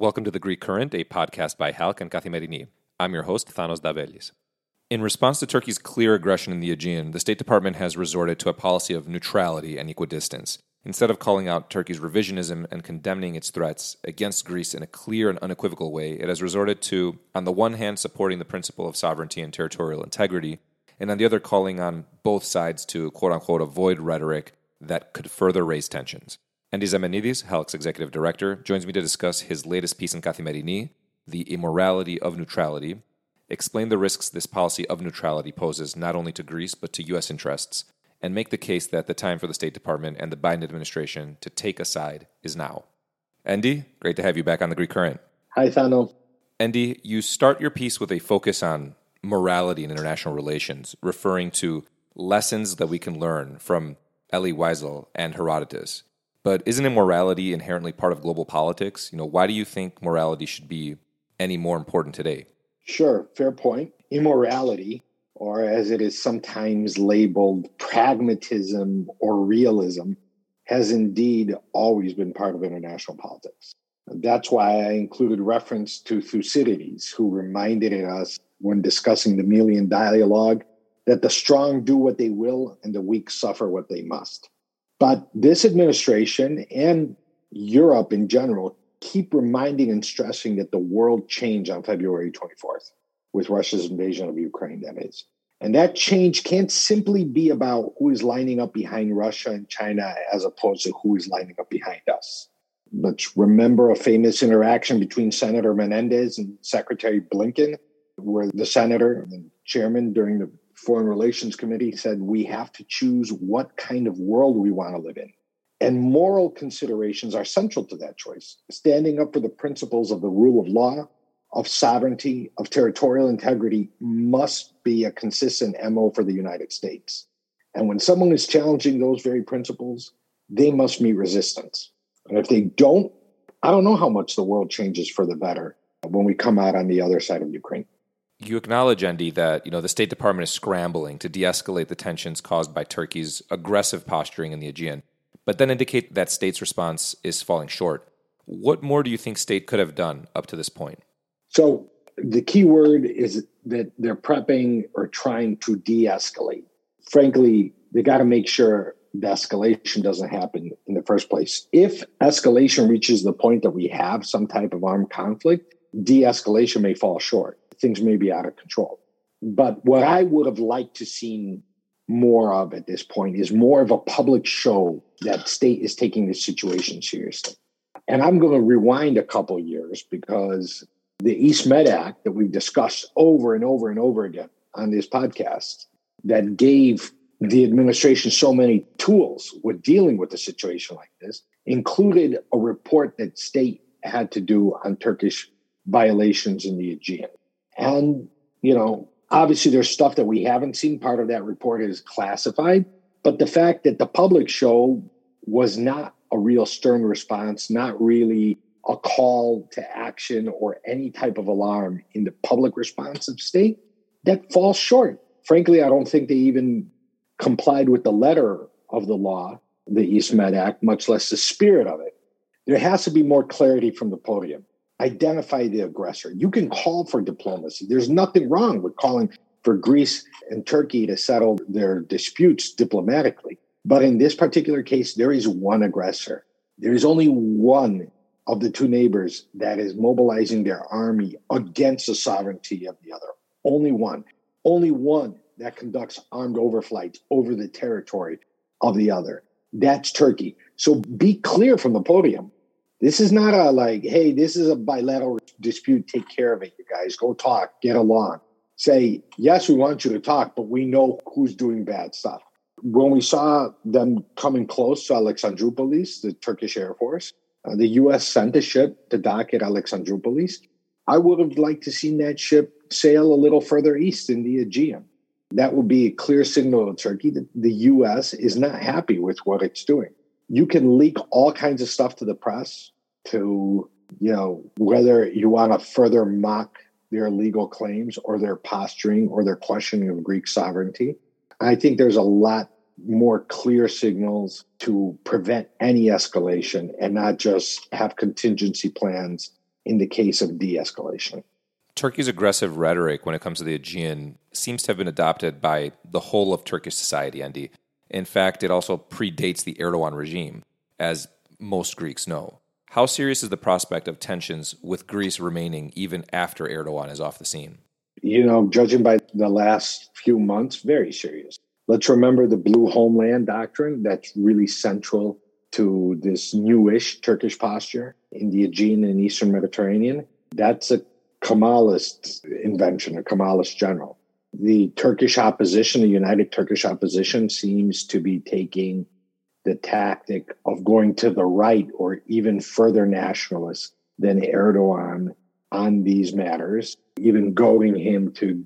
Welcome to The Greek Current, a podcast by Halk and Kathimerini. I'm your host, Thanos Davelis. In response to Turkey's clear aggression in the Aegean, the State Department has resorted to a policy of neutrality and equidistance. Instead of calling out Turkey's revisionism and condemning its threats against Greece in a clear and unequivocal way, it has resorted to, on the one hand, supporting the principle of sovereignty and territorial integrity, and on the other, calling on both sides to, quote-unquote, avoid rhetoric that could further raise tensions. Andy Zemenidis, Halk's executive director, joins me to discuss his latest piece in Kathimerini, The Immorality of Neutrality, explain the risks this policy of neutrality poses not only to Greece but to U.S. interests, and make the case that the time for the State Department and the Biden administration to take a side is now. Andy, great to have you back on The Greek Current. Hi, Thano. Andy, you start your piece with a focus on morality in international relations, referring to lessons that we can learn from Elie Wiesel and Herodotus. But isn't immorality inherently part of global politics? Why do you think morality should be any more important today? Sure, fair point. Immorality, or as it is sometimes labeled, pragmatism or realism, has indeed always been part of international politics. That's why I included reference to Thucydides, who reminded us when discussing the Melian dialogue that the strong do what they will and the weak suffer what they must. But this administration and Europe in general keep reminding and stressing that the world changed on February 24th with Russia's invasion of Ukraine, that is. And that change can't simply be about who is lining up behind Russia and China as opposed to who is lining up behind us. Let's remember a famous interaction between Senator Menendez and Secretary Blinken, where the senator and chairman during the Foreign Relations Committee said we have to choose what kind of world we want to live in. And moral considerations are central to that choice. Standing up for the principles of the rule of law, of sovereignty, of territorial integrity must be a consistent MO for the United States. And when someone is challenging those very principles, they must meet resistance. And if they don't, I don't know how much the world changes for the better when we come out on the other side of Ukraine. You acknowledge, Andy, that the State Department is scrambling to de-escalate the tensions caused by Turkey's aggressive posturing in the Aegean, but then indicate that State's response is falling short. What more do you think State could have done up to this point? So the key word is that they're prepping or trying to de-escalate. Frankly, they got to make sure the escalation doesn't happen in the first place. If escalation reaches the point that we have some type of armed conflict, de-escalation may fall short. Things may be out of control. But what I would have liked to see more of at this point is more of a public show that State is taking this situation seriously. And I'm going to rewind a couple years because the East Med Act that we've discussed over and over and over again on this podcast that gave the administration so many tools with dealing with a situation like this included a report that State had to do on Turkish violations in the Aegean. And, obviously there's stuff that we haven't seen. Part of that report is classified. But the fact that the public show was not a real stern response, not really a call to action or any type of alarm in the public response of State, that falls short. Frankly, I don't think they even complied with the letter of the law, the East Med Act, much less the spirit of it. There has to be more clarity from the podium. Identify the aggressor. You can call for diplomacy. There's nothing wrong with calling for Greece and Turkey to settle their disputes diplomatically. But in this particular case, there is one aggressor. There is only one of the two neighbors that is mobilizing their army against the sovereignty of the other. Only one. Only one that conducts armed overflights over the territory of the other. That's Turkey. So be clear from the podium. This is not hey, this is a bilateral dispute. Take care of it, you guys. Go talk. Get along. Say, yes, we want you to talk, but we know who's doing bad stuff. When we saw them coming close to Alexandroupolis, the Turkish Air Force, the U.S. sent a ship to dock at Alexandroupolis. I would have liked to seen that ship sail a little further east in the Aegean. That would be a clear signal to Turkey that the U.S. is not happy with what it's doing. You can leak all kinds of stuff to the press to, whether you want to further mock their legal claims or their posturing or their questioning of Greek sovereignty. I think there's a lot more clear signals to prevent any escalation and not just have contingency plans in the case of de-escalation. Turkey's aggressive rhetoric when it comes to the Aegean seems to have been adopted by the whole of Turkish society, Andy. In fact, it also predates the Erdogan regime, as most Greeks know. How serious is the prospect of tensions with Greece remaining even after Erdogan is off the scene? Judging by the last few months, very serious. Let's remember the Blue Homeland doctrine that's really central to this newish Turkish posture in the Aegean and Eastern Mediterranean. That's a Kemalist invention, a Kemalist general. The Turkish opposition, the United Turkish opposition, seems to be taking the tactic of going to the right or even further nationalist than Erdogan on these matters, even goading him to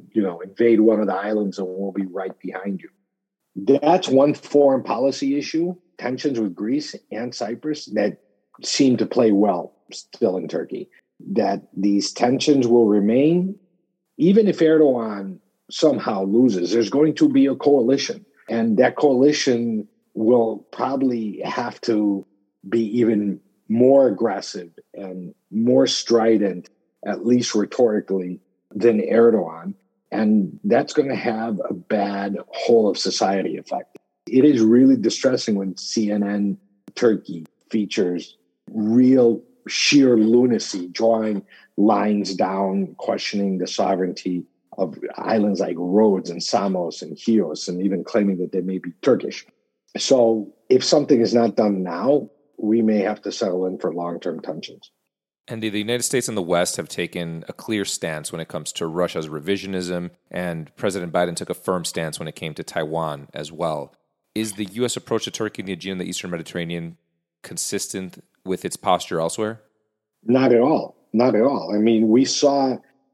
invade one of the islands and we'll be right behind you. That's one foreign policy issue, tensions with Greece and Cyprus that seem to play well still in Turkey. That these tensions will remain, even if Erdogan somehow loses, there's going to be a coalition. And that coalition will probably have to be even more aggressive and more strident, at least rhetorically, than Erdogan. And that's going to have a bad whole of society effect. It is really distressing when CNN Turkey features real sheer lunacy, drawing lines down, questioning the sovereignty of islands like Rhodes and Samos and Chios, and even claiming that they may be Turkish. So if something is not done now, we may have to settle in for long-term tensions. And the United States and the West have taken a clear stance when it comes to Russia's revisionism, and President Biden took a firm stance when it came to Taiwan as well. Is the U.S. approach to Turkey and the Aegean and the Eastern Mediterranean consistent with its posture elsewhere? Not at all. Not at all. I mean, we saw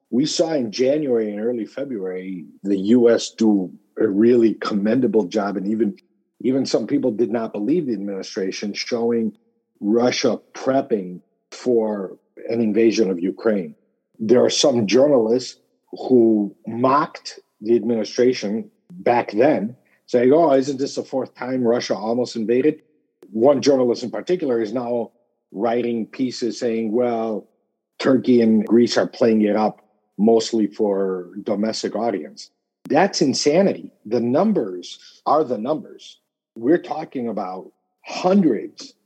in January and early February the U.S. do a really commendable job, and even some people did not believe the administration, showing Russia prepping for an invasion of Ukraine. There are some journalists who mocked the administration back then, saying, "Oh, isn't this the fourth time Russia almost invaded?" One journalist in particular is now writing pieces saying, well, Turkey and Greece are playing it up mostly for domestic audience. That's insanity. The numbers are the numbers. We're talking about hundreds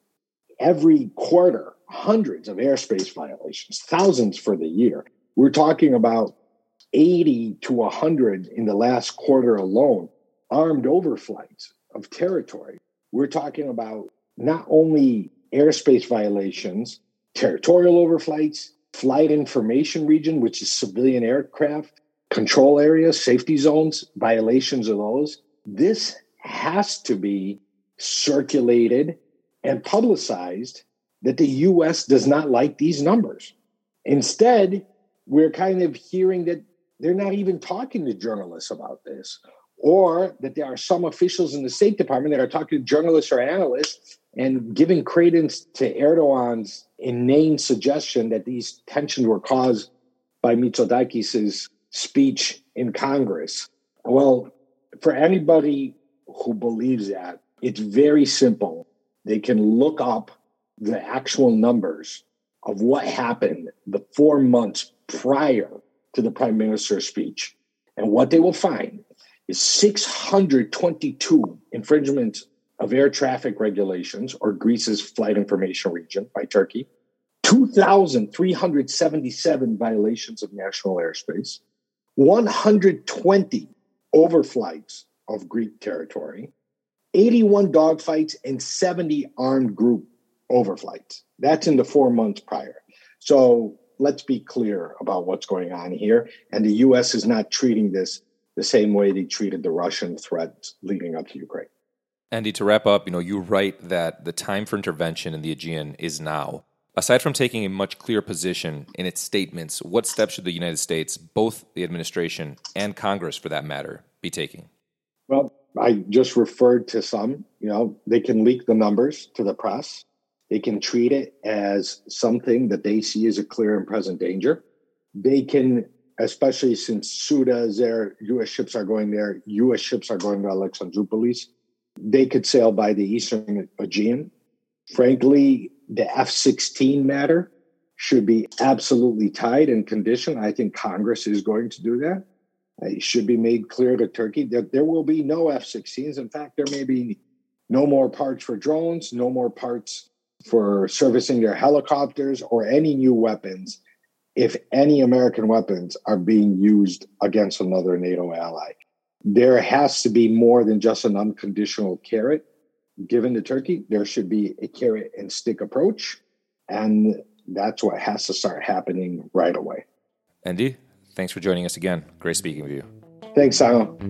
every quarter, hundreds of airspace violations, thousands for the year. We're talking about 80 to 100 in the last quarter alone, armed overflights of territory. We're talking about not only airspace violations, territorial overflights, flight information region, which is civilian aircraft, control areas, safety zones, violations of those. This has to be circulated and publicized that the U.S. does not like these numbers. Instead, we're kind of hearing that they're not even talking to journalists about this, or that there are some officials in the State Department that are talking to journalists or analysts and giving credence to Erdogan's inane suggestion that these tensions were caused by Mitsotakis' speech in Congress. Well, for anybody who believes that, it's very simple. They can look up the actual numbers of what happened the 4 months prior to the Prime Minister's speech. And what they will find is 622 infringements of air traffic regulations, or Greece's flight information region, by Turkey, 2,377 violations of national airspace, 120 overflights of Greek territory, 81 dogfights, and 70 armed group overflights. That's in the 4 months prior. So let's be clear about what's going on here. And the U.S. is not treating this the same way they treated the Russian threat leading up to Ukraine. Andy, to wrap up, you write that the time for intervention in the Aegean is now. Aside from taking a much clearer position in its statements, what steps should the United States, both the administration and Congress for that matter, be taking? Well, I just referred to some. They can leak the numbers to the press. They can treat it as something that they see as a clear and present danger. They can, especially since Suda is there, U.S. ships are going there, U.S. ships are going to Alexandroupolis, they could sail by the Eastern Aegean. Frankly, the F-16 matter should be absolutely tied and conditioned. I think Congress is going to do that. It should be made clear to Turkey that there will be no F-16s. In fact, there may be no more parts for drones, no more parts for servicing their helicopters or any new weapons if any American weapons are being used against another NATO ally. There has to be more than just an unconditional carrot given to Turkey. There should be a carrot and stick approach, and that's what has to start happening right away. Andy, thanks for joining us again. Great speaking with you. Thanks, Sano.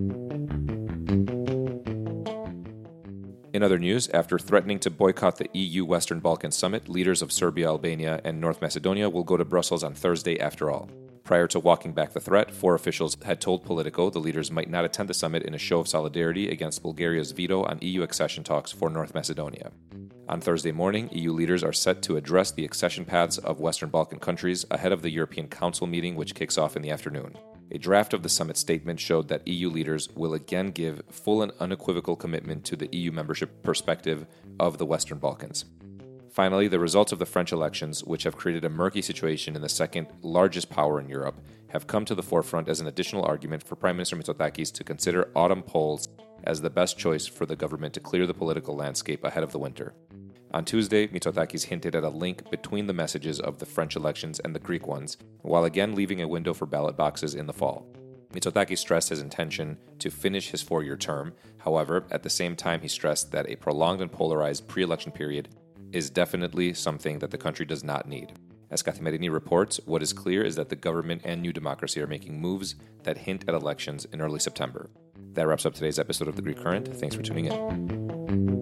In other news, after threatening to boycott the EU Western Balkan Summit, leaders of Serbia, Albania, and North Macedonia will go to Brussels on Thursday after all. Prior to walking back the threat, 4 officials had told Politico the leaders might not attend the summit in a show of solidarity against Bulgaria's veto on EU accession talks for North Macedonia. On Thursday morning, EU leaders are set to address the accession paths of Western Balkan countries ahead of the European Council meeting, which kicks off in the afternoon. A draft of the summit statement showed that EU leaders will again give full and unequivocal commitment to the EU membership perspective of the Western Balkans. Finally, the results of the French elections, which have created a murky situation in the second largest power in Europe, have come to the forefront as an additional argument for Prime Minister Mitsotakis to consider autumn polls as the best choice for the government to clear the political landscape ahead of the winter. On Tuesday, Mitsotakis hinted at a link between the messages of the French elections and the Greek ones, while again leaving a window for ballot boxes in the fall. Mitsotakis stressed his intention to finish his 4-year term. However, at the same time, he stressed that a prolonged and polarized pre-election period is definitely something that the country does not need. As Kathimerini reports, what is clear is that the government and New Democracy are making moves that hint at elections in early September. That wraps up today's episode of The Greek Current. Thanks for tuning in.